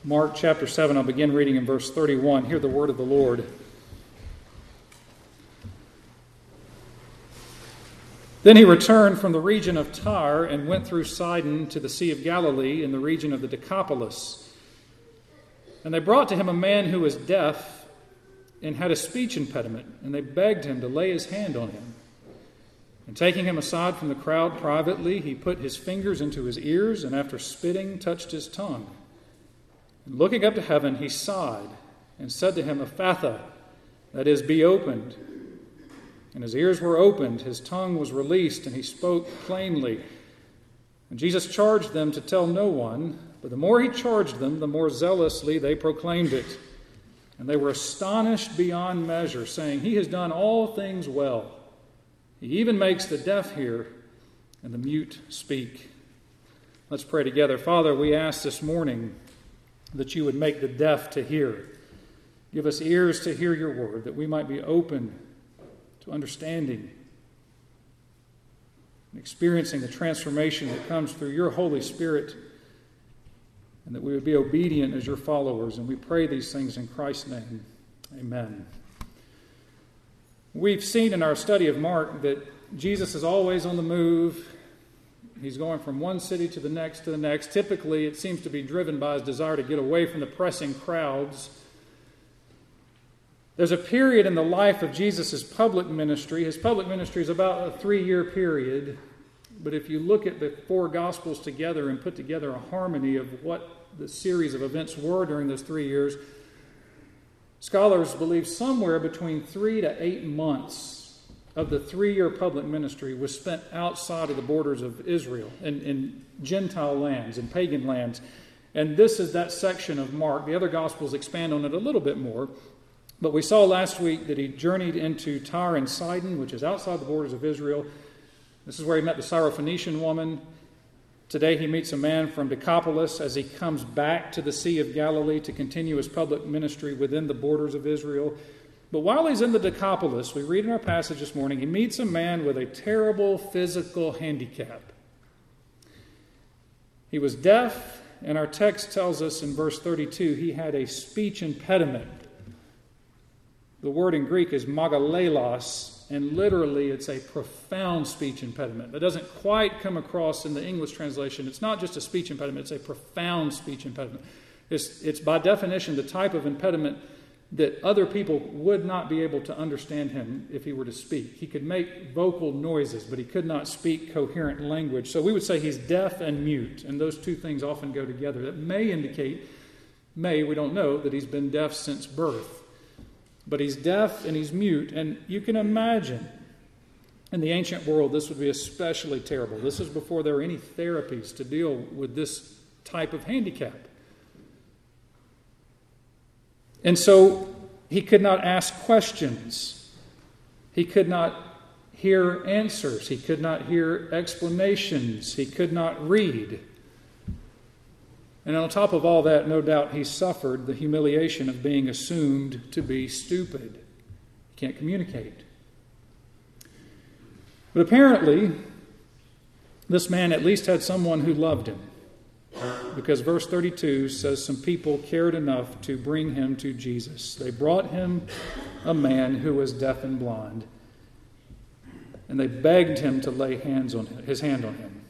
Mark chapter 7, I'll begin reading in verse 31. Hear the word of the Lord. Then he returned from the region of Tyre and went through Sidon to the Sea of Galilee in the region of the Decapolis. And they brought to him a man who was deaf and had a speech impediment, and they begged him to lay his hand on him. And taking him aside from the crowd privately, he put his fingers into his ears, and after spitting, touched his tongue. And looking up to heaven, he sighed and said to him, Ephphatha, that is, be opened. And his ears were opened, his tongue was released, and he spoke plainly. And Jesus charged them to tell no one, but the more he charged them, the more zealously they proclaimed it. And they were astonished beyond measure, saying, He has done all things well. He even makes the deaf hear and the mute speak. Let's pray together. Father, we ask this morning that you would make the deaf to hear. Give us ears to hear your word, that we might be open to understanding and experiencing the transformation that comes through your Holy Spirit, and that we would be obedient as your followers. And we pray these things in Christ's name. Amen. We've seen in our study of Mark that Jesus is always on the move. He's going from one city to the next to the next. Typically, it seems to be driven by his desire to get away from the pressing crowds. There's a period in the life of Jesus' public ministry. His public ministry is about a 3-year period. But if you look at the 4 Gospels together and put together a harmony of what the series of events were during those 3 years, scholars believe somewhere between 3 to 8 months of the 3-year public ministry was spent outside of the borders of Israel, in Gentile lands, in pagan lands. And this is that section of Mark. The other Gospels expand on it a little bit more. But we saw last week that he journeyed into Tyre and Sidon, which is outside the borders of Israel. This is where he met the Syrophoenician woman. Today he meets a man from Decapolis as he comes back to the Sea of Galilee to continue his public ministry within the borders of Israel. But while he's in the Decapolis, we read in our passage this morning, he meets a man with a terrible physical handicap. He was deaf, and our text tells us in verse 32, he had a speech impediment. The word in Greek is magalelos, and literally it's a profound speech impediment. That doesn't quite come across in the English translation. It's not just a speech impediment, it's a profound speech impediment. It's by definition the type of impediment that other people would not be able to understand him if he were to speak. He could make vocal noises, but he could not speak coherent language. So we would say he's deaf and mute, and those two things often go together. That may indicate, we don't know, that he's been deaf since birth. But he's deaf and he's mute, and you can imagine in the ancient world this would be especially terrible. This is before there were any therapies to deal with this type of handicap. And so he could not ask questions. He could not hear answers. He could not hear explanations. He could not read. And on top of all that, no doubt he suffered the humiliation of being assumed to be stupid. He can't communicate. But apparently, this man at least had someone who loved him. Because verse 32 says some people cared enough to bring him to Jesus. They brought him a man who was deaf and blind. And they begged him to lay his hand on him.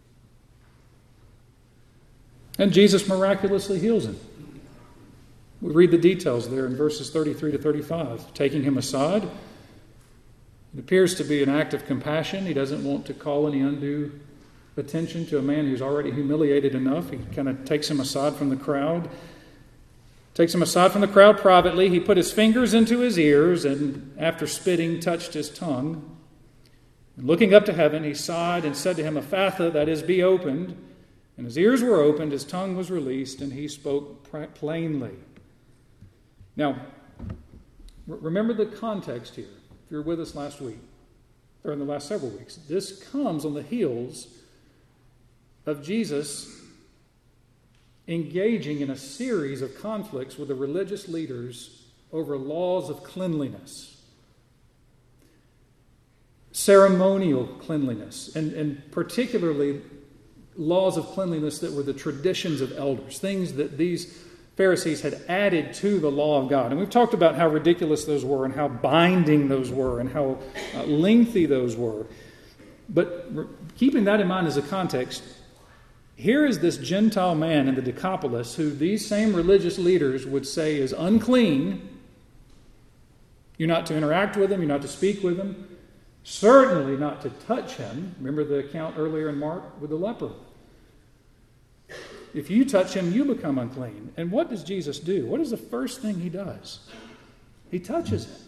And Jesus miraculously heals him. We read the details there in verses 33 to 35. Taking him aside, it appears to be an act of compassion. He doesn't want to call any undue attention to a man who's already humiliated enough. He kind of takes him aside from the crowd. Takes him aside from the crowd privately. He put his fingers into his ears and after spitting, touched his tongue. And looking up to heaven, he sighed and said to him, Ephphatha, that is, be opened. And his ears were opened, his tongue was released, and he spoke plainly. Now, remember the context here. If you were with us last week, or in the last several weeks, this comes on the heels of Jesus engaging in a series of conflicts with the religious leaders over laws of cleanliness, ceremonial cleanliness, and particularly laws of cleanliness that were the traditions of elders, things that these Pharisees had added to the law of God. And we've talked about how ridiculous those were and how binding those were and how lengthy those were. But keeping that in mind as a context, here is this Gentile man in the Decapolis who these same religious leaders would say is unclean. You're not to interact with him, you're not to speak with him, certainly not to touch him. Remember the account earlier in Mark with the leper. If you touch him, you become unclean. And what does Jesus do? What is the first thing he does? He touches him.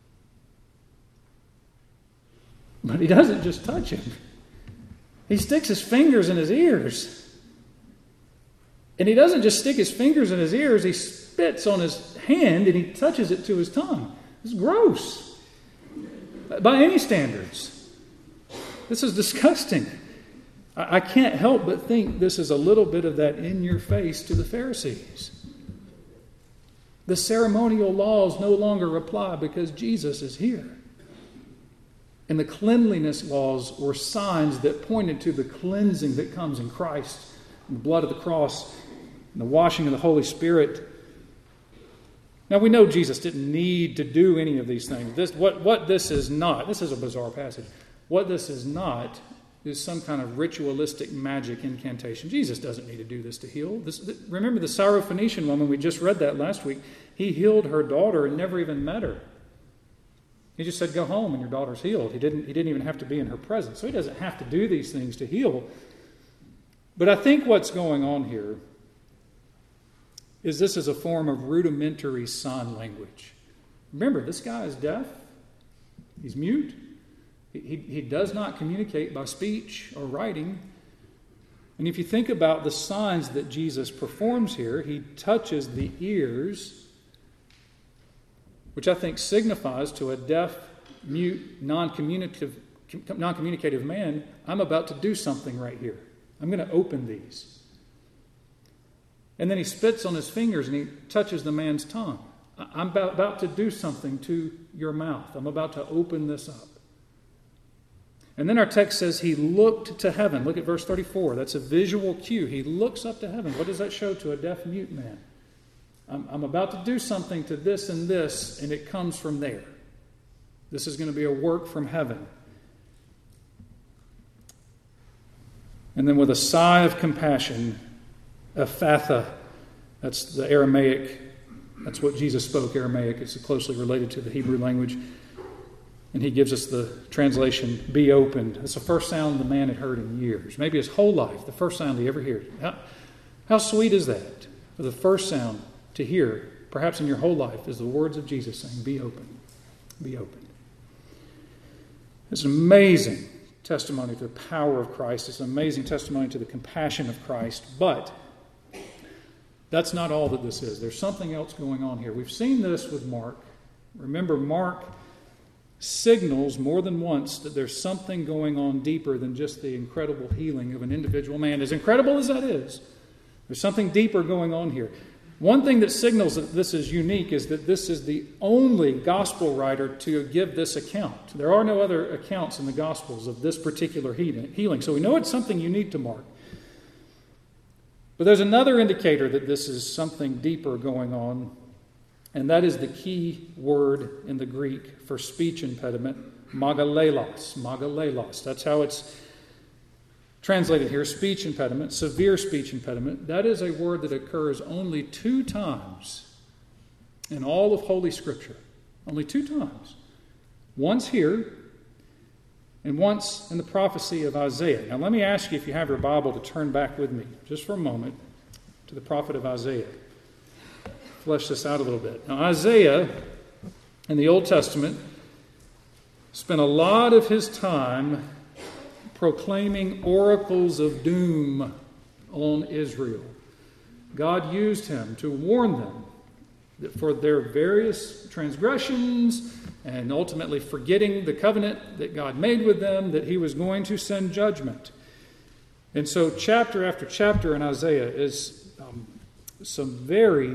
But he doesn't just touch him. He sticks his fingers in his ears. And he doesn't just stick his fingers in his ears, he spits on his hand and he touches it to his tongue. It's gross. By any standards. This is disgusting. I can't help but think this is a little bit of that in your face to the Pharisees. The ceremonial laws no longer apply because Jesus is here. And the cleanliness laws were signs that pointed to the cleansing that comes in Christ, and the blood of the cross, and the washing of the Holy Spirit. Now we know Jesus didn't need to do any of these things. What this is not, this is a bizarre passage. What this is not is some kind of ritualistic magic incantation. Jesus doesn't need to do this to heal. Remember the Syrophoenician woman, we just read that last week. He healed her daughter and never even met her. He just said, go home and your daughter's healed. He didn't even have to be in her presence. So he doesn't have to do these things to heal. But I think what's going on here is this is a form of rudimentary sign language. Remember, this guy is deaf. He's mute. He does not communicate by speech or writing. And if you think about the signs that Jesus performs here, he touches the ears, which I think signifies to a deaf, mute, non-communicative man, I'm about to do something right here. I'm going to open these. And then he spits on his fingers and he touches the man's tongue. I'm about to do something to your mouth. I'm about to open this up. And then our text says he looked to heaven. Look at verse 34. That's a visual cue. He looks up to heaven. What does that show to a deaf mute man? I'm about to do something to this, and it comes from there. This is going to be a work from heaven. And then with a sigh of compassion, Ephatha, that's the Aramaic, that's what Jesus spoke, Aramaic. It's closely related to the Hebrew language. And he gives us the translation, be opened. It's the first sound the man had heard in years. Maybe his whole life, the first sound he ever heard. How sweet is that? For the first sound to hear, perhaps in your whole life, is the words of Jesus saying, be open, be open. It's an amazing testimony to the power of Christ. It's an amazing testimony to the compassion of Christ. But that's not all that this is. There's something else going on here. We've seen this with Mark. Remember, Mark signals more than once that there's something going on deeper than just the incredible healing of an individual man. As incredible as that is, there's something deeper going on here. One thing that signals that this is unique is that this is the only gospel writer to give this account. There are no other accounts in the Gospels of this particular healing. So we know it's something unique to Mark. But there's another indicator that this is something deeper going on, and that is the key word in the Greek for speech impediment, magalelos. Magalelos. That's how it's translated here, speech impediment, severe speech impediment. That is a word that occurs only 2 times in all of Holy Scripture. Only 2 times. Once here, and once in the prophecy of Isaiah. Now let me ask you, if you have your Bible, to turn back with me, just for a moment, to the prophet of Isaiah. Flesh this out a little bit. Now Isaiah, in the Old Testament, spent a lot of his time proclaiming oracles of doom on Israel. God used him to warn them that for their various transgressions and ultimately forgetting the covenant that God made with them, that he was going to send judgment. And so chapter after chapter in Isaiah is some very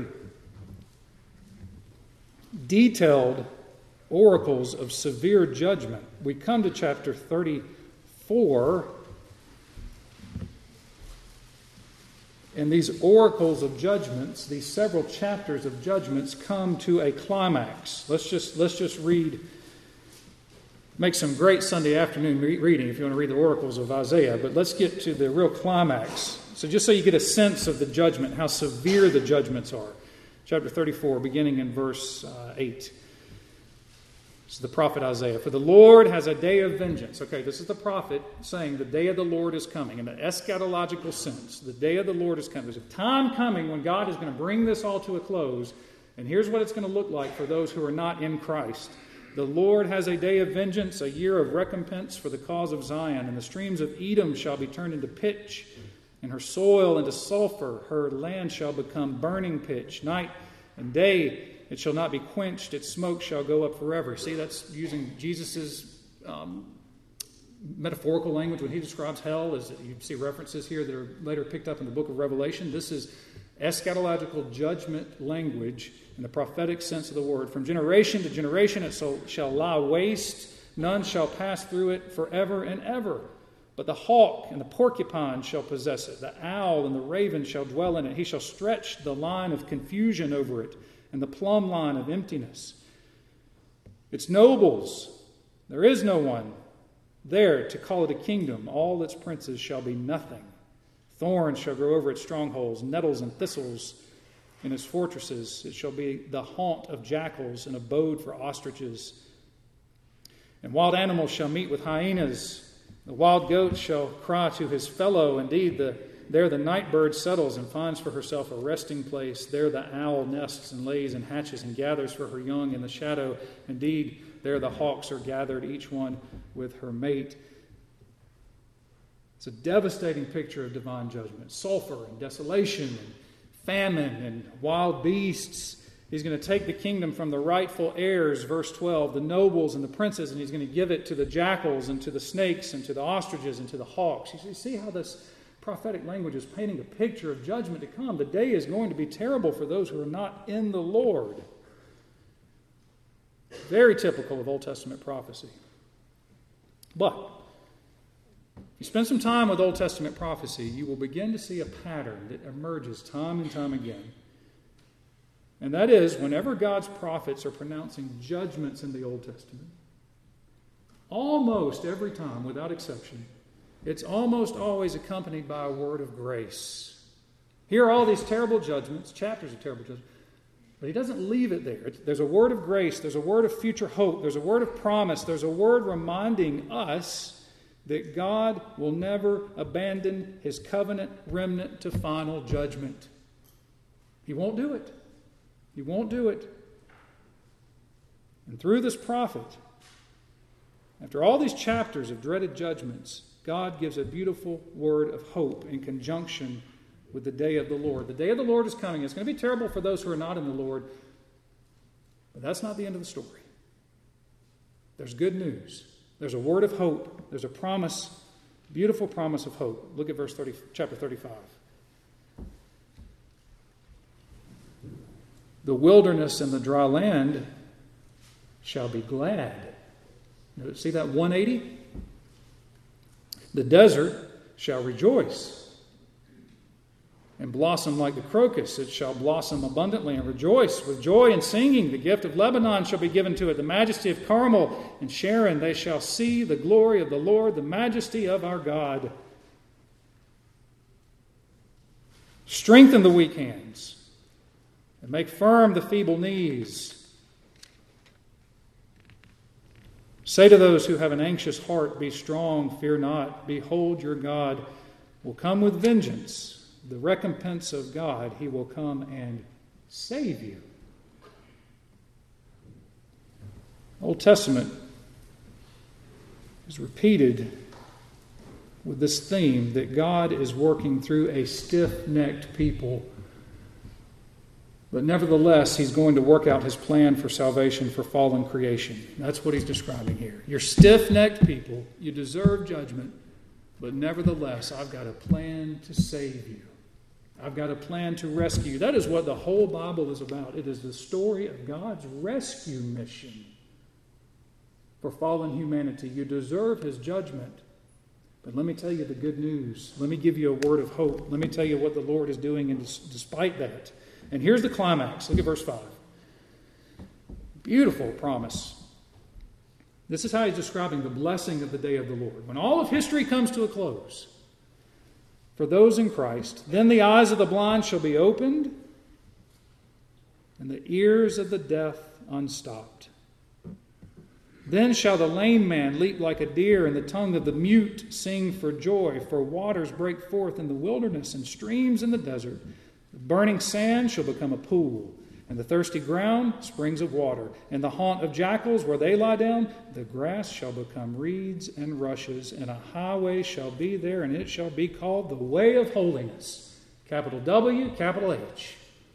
detailed oracles of severe judgment. We come to chapter 34, And these oracles of judgments, these several chapters of judgments, come to a climax. Let's just read, make some great Sunday afternoon reading if you want to read the oracles of Isaiah, but let's get to the real climax. So just so you get a sense of the judgment, how severe the judgments are. Chapter 34, beginning in verse 8. This is the prophet Isaiah. For the Lord has a day of vengeance. Okay, this is the prophet saying the day of the Lord is coming. In an eschatological sense, the day of the Lord is coming. There's a time coming when God is going to bring this all to a close. And here's what it's going to look like for those who are not in Christ. The Lord has a day of vengeance, a year of recompense for the cause of Zion. And the streams of Edom shall be turned into pitch, and her soil into sulfur. Her land shall become burning pitch. Night and day it shall not be quenched. Its smoke shall go up forever. See, that's using Jesus' metaphorical language when he describes hell. You see references here that are later picked up in the book of Revelation. This is eschatological judgment language in the prophetic sense of the word. From generation to generation it shall lie waste. None shall pass through it forever and ever. But the hawk and the porcupine shall possess it. The owl and the raven shall dwell in it. He shall stretch the line of confusion over it, and the plumb line of emptiness. Its nobles, there is no one there to call it a kingdom. All its princes shall be nothing. Thorns shall grow over its strongholds, nettles and thistles in its fortresses. It shall be the haunt of jackals, an abode for ostriches. And wild animals shall meet with hyenas. The wild goat shall cry to his fellow. Indeed, there the night bird settles and finds for herself a resting place. There the owl nests and lays and hatches and gathers for her young in the shadow. Indeed, there the hawks are gathered, each one with her mate. It's a devastating picture of divine judgment. Sulfur and desolation and famine and wild beasts. He's going to take the kingdom from the rightful heirs, verse 12, the nobles and the princes, and he's going to give it to the jackals and to the snakes and to the ostriches and to the hawks. You see how this prophetic language is painting a picture of judgment to come. The day is going to be terrible for those who are not in the Lord. Very typical of Old Testament prophecy. But if you spend some time with Old Testament prophecy, you will begin to see a pattern that emerges time and time again. And that is, whenever God's prophets are pronouncing judgments in the Old Testament, almost every time, without exception, it's almost always accompanied by a word of grace. Here are all these terrible judgments, chapters of terrible judgments, but he doesn't leave it there. There's a word of grace, there's a word of future hope, there's a word of promise, there's a word reminding us that God will never abandon his covenant remnant to final judgment. He won't do it. He won't do it. And through this prophet, after all these chapters of dreaded judgments, God gives a beautiful word of hope in conjunction with the day of the Lord. The day of the Lord is coming. It's going to be terrible for those who are not in the Lord, but that's not the end of the story. There's good news. There's a word of hope. There's a promise, beautiful promise of hope. Look at chapter 35. The wilderness and the dry land shall be glad. See that 180? The desert shall rejoice and blossom like the crocus. It shall blossom abundantly and rejoice with joy and singing. The gift of Lebanon shall be given to it, the majesty of Carmel and Sharon. They shall see the glory of the Lord, the majesty of our God. Strengthen the weak hands and make firm the feeble knees. Say to those who have an anxious heart, be strong, fear not. Behold, your God will come with vengeance. The recompense of God, he will come and save you. Old Testament is repeated with this theme that God is working through a stiff-necked people. But nevertheless, he's going to work out his plan for salvation for fallen creation. That's what he's describing here. You're stiff-necked people. You deserve judgment. But nevertheless, I've got a plan to save you. I've got a plan to rescue you. That is what the whole Bible is about. It is the story of God's rescue mission for fallen humanity. You deserve his judgment. But let me tell you the good news. Let me give you a word of hope. Let me tell you what the Lord is doing and despite that. And here's the climax. Look at verse 5. Beautiful promise. This is how he's describing the blessing of the day of the Lord. When all of history comes to a close, for those in Christ, then the eyes of the blind shall be opened, and the ears of the deaf unstopped. Then shall the lame man leap like a deer, and the tongue of the mute sing for joy. For waters break forth in the wilderness, and streams in the desert. The burning sand shall become a pool, and the thirsty ground springs of water. And the haunt of jackals, where they lie down, the grass shall become reeds and rushes, and a highway shall be there, and it shall be called the way of holiness. Capital W, capital H.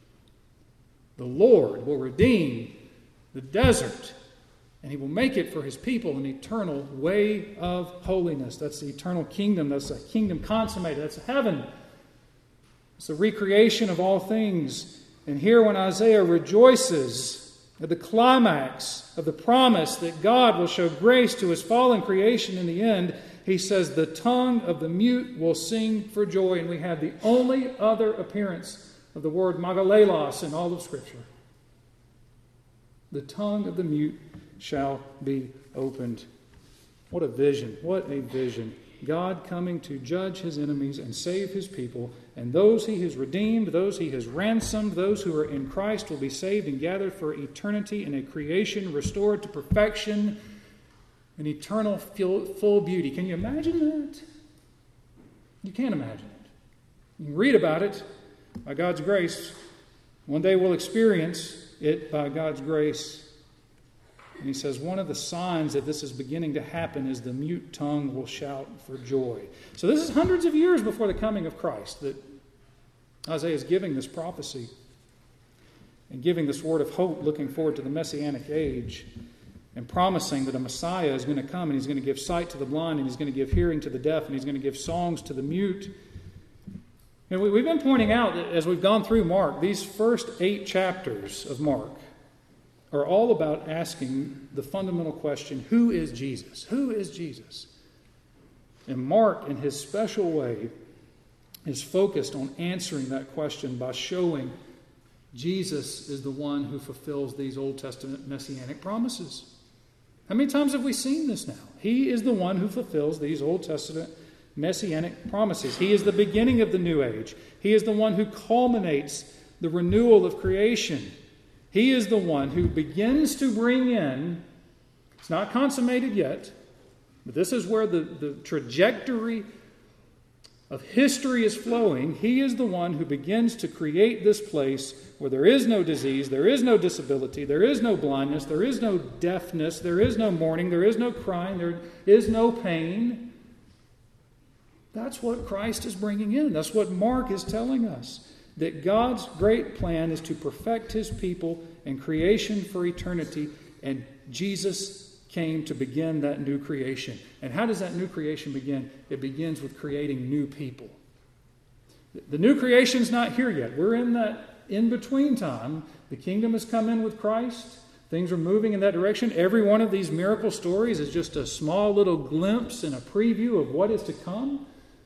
The Lord will redeem the desert, and He will make it for His people an eternal way of holiness. That's the eternal kingdom. That's a kingdom consummated. That's heaven. It's the recreation of all things. And here when Isaiah rejoices at the climax of the promise that God will show grace to His fallen creation in the end, he says, the tongue of the mute will sing for joy. And we have the only other appearance of the word magalelos in all of Scripture. The tongue of the mute shall be opened. What a vision. What a vision. God coming to judge His enemies and save His people. And those He has redeemed, those He has ransomed, those who are in Christ will be saved and gathered for eternity in a creation restored to perfection and eternal full beauty. Can you imagine that? You can't imagine it. You can read about it by God's grace. One day we'll experience it by God's grace. And he says one of the signs that this is beginning to happen is the mute tongue will shout for joy. So this is hundreds of years before the coming of Christ that Isaiah is giving this prophecy and giving this word of hope, looking forward to the Messianic age and promising that a Messiah is going to come and He's going to give sight to the blind and He's going to give hearing to the deaf and He's going to give songs to the mute. And we've been pointing out that as we've gone through Mark, these first 8 chapters of Mark are all about asking the fundamental question, who is Jesus? Who is Jesus? And Mark, in his special way, is focused on answering that question by showing Jesus is the one who fulfills these Old Testament messianic promises. How many times have we seen this now? He is the one who fulfills these Old Testament messianic promises. He is the beginning of the new age. He is the one who culminates the renewal of creation. He is the one who begins to bring in, it's not consummated yet, but this is where the trajectory of history is flowing. He is the one who begins to create this place where there is no disease, there is no disability, there is no blindness, there is no deafness, there is no mourning, there is no crying, there is no pain. That's what Christ is bringing in. That's what Mark is telling us. That God's great plan is to perfect His people and creation for eternity, and Jesus came to begin that new creation. And how does that new creation begin? It begins with creating new people. The new creation's not here yet. We're in that in-between time. The kingdom has come in with Christ. Things are moving in that direction. Every one of these miracle stories is just a small little glimpse and a preview of what is to come.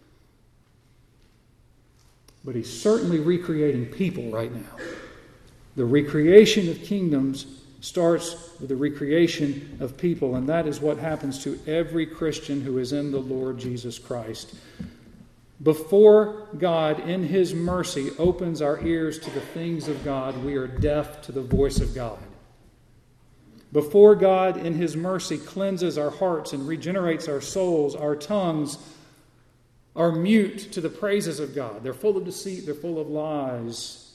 But He's certainly recreating people right now. The recreation of kingdoms starts with the recreation of people, and that is what happens to every Christian who is in the Lord Jesus Christ. Before God, in His mercy, opens our ears to the things of God, we are deaf to the voice of God. Before God, in His mercy, cleanses our hearts and regenerates our souls, our tongues are mute to the praises of God. They're full of deceit, they're full of lies.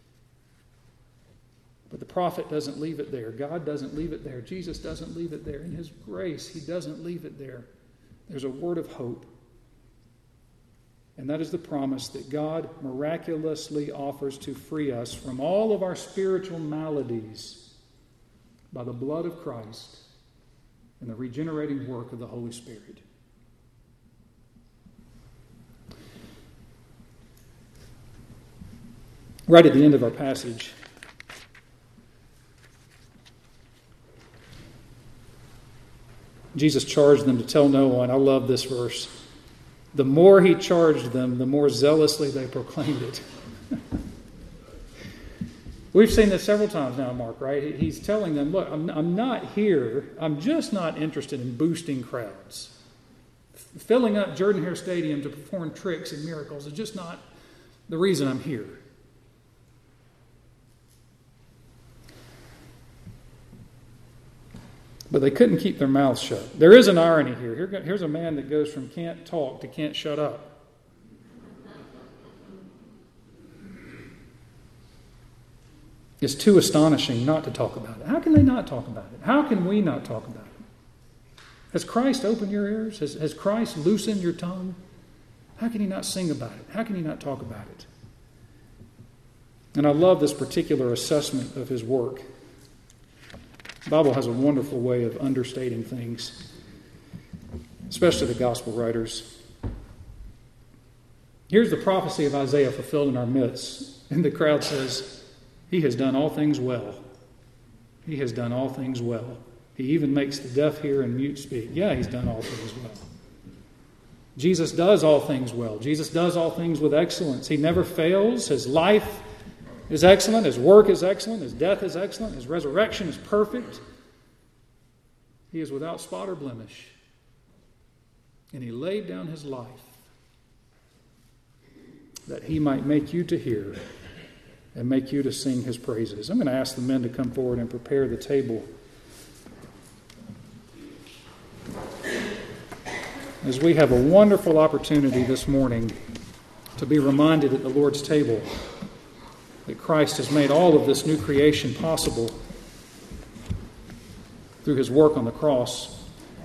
But the prophet doesn't leave it there. God doesn't leave it there. Jesus doesn't leave it there. In His grace, He doesn't leave it there. There's a word of hope. And that is the promise that God miraculously offers to free us from all of our spiritual maladies by the blood of Christ and the regenerating work of the Holy Spirit. Right at the end of our passage, Jesus charged them to tell no one. I love this verse. the more he charged them, the more zealously they proclaimed it. We've seen this several times now, Mark, right? He's telling them, look, I'm not here. I'm just not interested in boosting crowds. Filling up Jordan-Hare Stadium to perform tricks and miracles is just not the reason I'm here. But they couldn't keep their mouths shut. There is an irony here. Here's a man that goes from can't talk to can't shut up. It's too astonishing not to talk about it. How can they not talk about it? How can we not talk about it? Has Christ opened your ears? Has Christ loosened your tongue? How can you not sing about it? How can you not talk about it? And I love this particular assessment of his work. The Bible has a wonderful way of understating things, especially the gospel writers. Here's the prophecy of Isaiah fulfilled in our midst. And the crowd says, he has done all things well. He has done all things well. He even makes the deaf hear and mute speak. Yeah, he's done all things well. Jesus does all things well. Jesus does all things with excellence. He never fails. His life is excellent. His work is excellent. His death is excellent. His resurrection is perfect. He is without spot or blemish. And he laid down his life that he might make you to hear and make you to sing his praises. I'm going to ask the men to come forward and prepare the table. As we have a wonderful opportunity this morning to be reminded at the Lord's table that Christ has made all of this new creation possible through his work on the cross.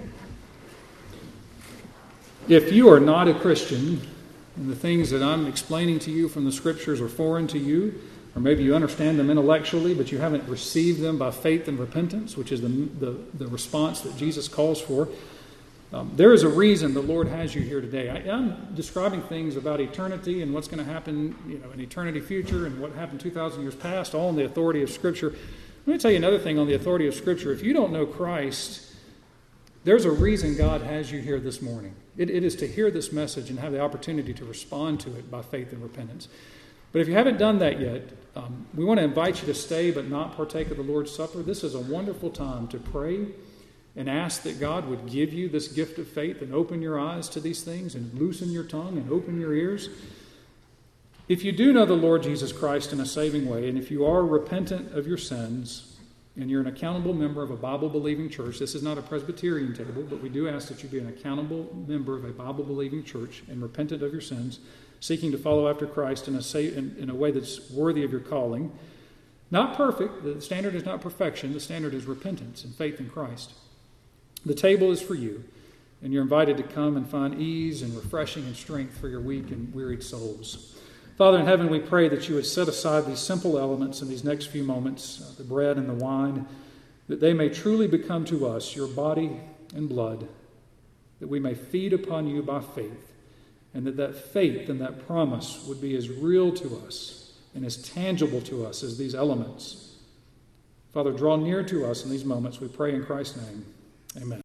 If you are not a Christian, and the things that I'm explaining to you from the Scriptures are foreign to you, or maybe you understand them intellectually, but you haven't received them by faith and repentance, which is the response that Jesus calls for, there is a reason the Lord has you here today. I'm describing things about eternity and what's going to happen, in eternity future and what happened 2,000 years past, all in the authority of Scripture. Let me tell you another thing on the authority of Scripture. If you don't know Christ, there's a reason God has you here this morning. It is to hear this message and have the opportunity to respond to it by faith and repentance. But if you haven't done that yet, we want to invite you to stay but not partake of the Lord's Supper. This is a wonderful time to pray and ask that God would give you this gift of faith and open your eyes to these things and loosen your tongue and open your ears. If you do know the Lord Jesus Christ in a saving way, and if you are repentant of your sins, and you're an accountable member of a Bible-believing church, this is not a Presbyterian table, but we do ask that you be an accountable member of a Bible-believing church and repentant of your sins, seeking to follow after Christ in a way that's worthy of your calling. Not perfect. The standard is not perfection. The standard is repentance and faith in Christ. The table is for you, and you're invited to come and find ease and refreshing and strength for your weak and wearied souls. Father in heaven, we pray that you would set aside these simple elements in these next few moments, the bread and the wine, that they may truly become to us your body and blood, that we may feed upon you by faith, and that faith and that promise would be as real to us and as tangible to us as these elements. Father, draw near to us in these moments, we pray in Christ's name. Amen.